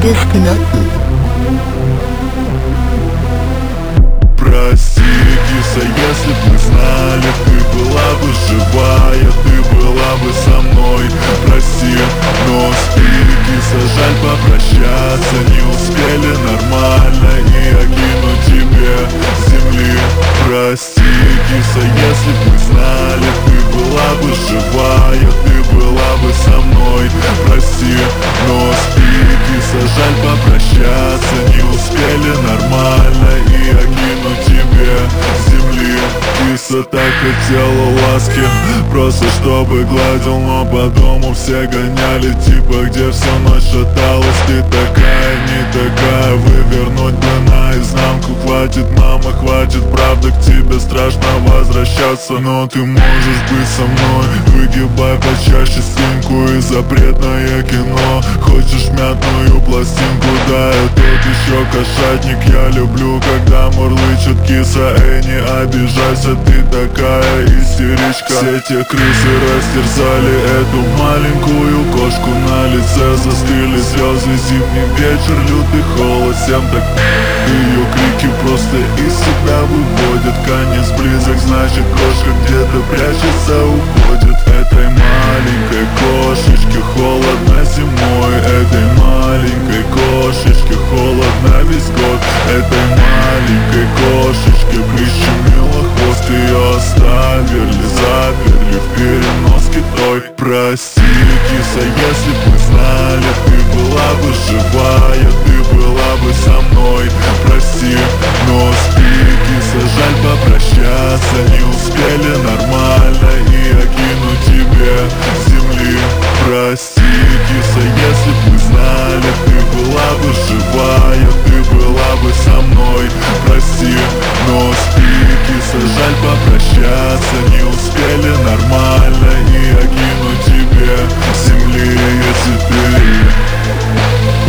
бесплатно. Прости, киса, если б мы знали, ты была бы живая, ты была бы со мной. Прости, но спи, киса, жаль попрощаться, не успели нормально и окинуть тебе с земли. Прости, киса, если б мы знали, ты была бы живая, ты была бы со мной. Прости, но спи, киса, жаль попрощаться, не успели нормально и окинуть тебе с земли. Киса так хотела ласки, просто чтобы гладил, но по дому все гоняли, типа где всю ночь шаталась. Ты такая, не такая, вывернуть бы наизнанку. Хватит, мама, хватит, правда, к тебе страшно возвращаться, но ты можешь быть со мной. Выгибай почаще спинку и запретное кино. Хочешь мятную пластинку, да, я тот еще кошатник. Я люблю, когда мурлычет киса, эй, не обижайся, ты такая истеричка. Все те крысы растерзали эту маленькую кошку. На лице застыли слезы, зимний вечер, лютый холод. Всем так ее крики просто из себя выводят. Конец близок, значит кошка где-то прячется, уходит. Этой маленькой кошечке холодно зимой. Этой маленькой кошечке холодно весь год. Этой маленькой кошечке прищемило хвост. Ее оставили, заперли в переноске той. Прости, киса, если б мы знали, ты была бы живая, ты была бы со мной. Прости, но спи, киса, жаль попрощаться, не успели нормально и окинуть тебе с земли. Прости, киса, если б мы знали, ты была бы живая, ты была бы со мной. Прости, но спи, киса, жаль попрощаться, не успели нормально и окинуть тебе с земли, если ты